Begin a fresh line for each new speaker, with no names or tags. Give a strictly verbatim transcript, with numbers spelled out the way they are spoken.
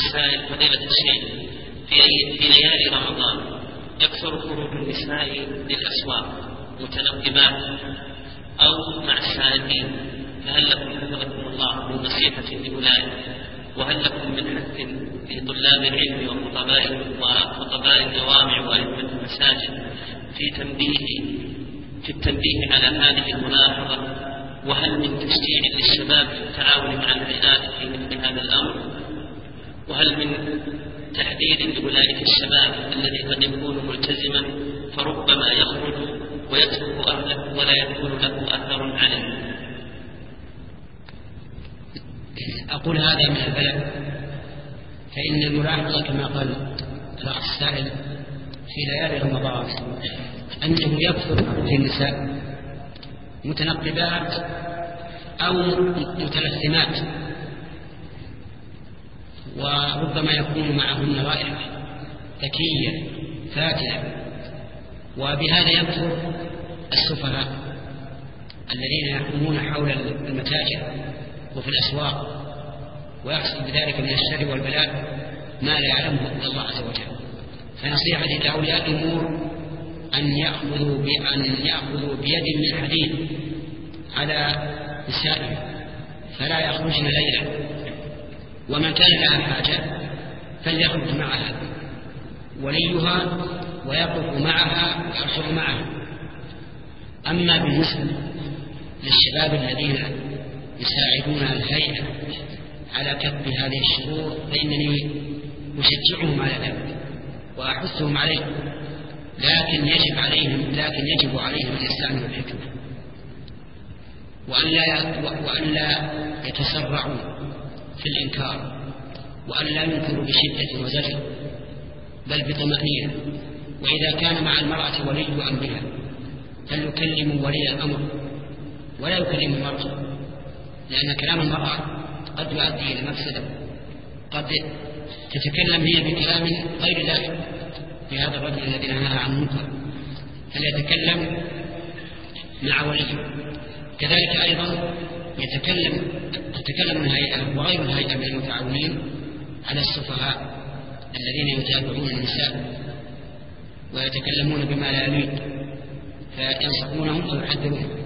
السائل فضيلة الشيخ، في, في ليالي رمضان يكثر خروج النساء للأسواق متنقبات أو مع السائقين، فهل لكم حفظكم الله من نصيحة لأولئك؟ وهل لكم من حث لطلاب العلم وخطباء وخطباء الجوامع وأئمة المساجد في تنبيه في التنبيه على هذه الملاحظة؟ وهل من تشجيع للشباب في التعاون مع الهيئات في مثل هذا الأمر؟ وهل من تحذير لأولئك الشباب الذي قد يكون ملتزما فربما يخرج ويترك أهله ولا يكون له أثر عليه؟
أقول هذا من البلد، فإن الملاحظة كما قال الأخ السائل في ليالي رمضان أنه يكثر خروج النساء متنقبات أو متلثمات، وربما يكون معهن رائحة ذكية فاتنة، وبهذا يكثر السفهاء الذين يحومون حول المتاجر وفي الأسواق، ويحصل بذلك من الشر والبلاء ما لا يعلمه إلا الله عز وجل. فنصيحتي لأولياء الأمور أن يأخذوا بأن يأخذوا بيد من حديد على نسائهم فلا يخرجن ليلا، ومن كان لها حاجة فليخرج معها وليها ويقف معها ويرجع معها. أما بالنسبة للشباب الذين يساعدون الهيئة على كف هذه الشرور فإنني أشجعهم على ذلك وأحثهم عليه، لكن يجب عليهم لكن يجب عليهم أن يستعملوا الحكمة وأن لا وأن لا يتسرعوا في الإنكار، وأن لا ينكروا بشدة وزجر بل بطمأنينة. وإذا كان مع المرأة ولي أمرها فليكلموا ولي الأمر ولا يكلم المرأة، لأن كلام المرأة قد يؤدي إلى مفسدة، قد تتكلم هي بكلام غير لائق في هذا الرجل الذي نهاها عن المنكر، فليتكلم مع وليه. كذلك أيضا يتكلم تتكلم الهيئة وغير الهيئة من المتعاونين على السفهاء الذين يتابعون النساء ويتكلمون بما لا يليق، فينصحونهم ويحذرونهم.